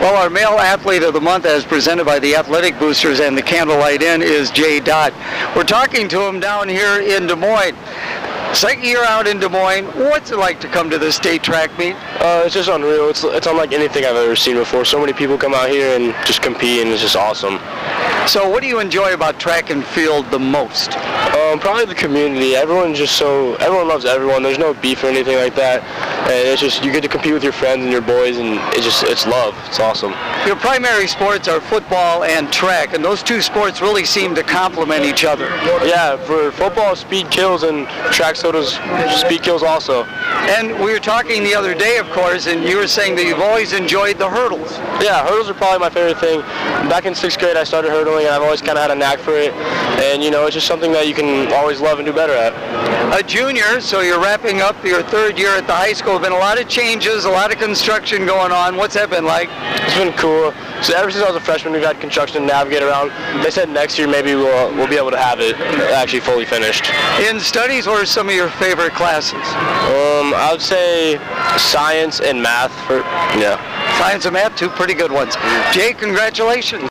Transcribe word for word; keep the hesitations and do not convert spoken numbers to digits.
Well, our male athlete of the month, as presented by the Athletic Boosters and the Candlelight Inn, is Jay Dott. We're talking to him down here in Des Moines. Second year out in Des Moines, what's it like to come to the state track meet? Uh, it's just unreal. It's, it's unlike anything I've ever seen before. So many people come out here and just compete, and it's just awesome. So what do you enjoy about track and field the most? Um, probably the community. Everyone's just so, everyone loves everyone. There's no beef or anything like that. And it's just, you get to compete with your friends and your boys, and it's just, it's love. It's awesome. Your primary sports are football and track, and those two sports really seem to complement each other. Yeah, for football, speed kills, and track sodas, speed kills also. And we were talking the other day, of course, and you were saying that you've always enjoyed the hurdles. Yeah, hurdles are probably my favorite thing. Back in sixth grade, I started hurdling, and I've always kind of had a knack for it. And, you know, it's just something that you can always love and do better at. A junior, so you're wrapping up your third year at the high school. Been a lot of changes, a lot of construction going on. What's that been like? It's been cool. So ever since I was a freshman, we've had construction to navigate around. They said next year maybe we'll we'll be able to have it actually fully finished. In studies, what are some of your favorite classes? Um, I would say science and math. For yeah. Science and math, two pretty good ones. Jay, congratulations.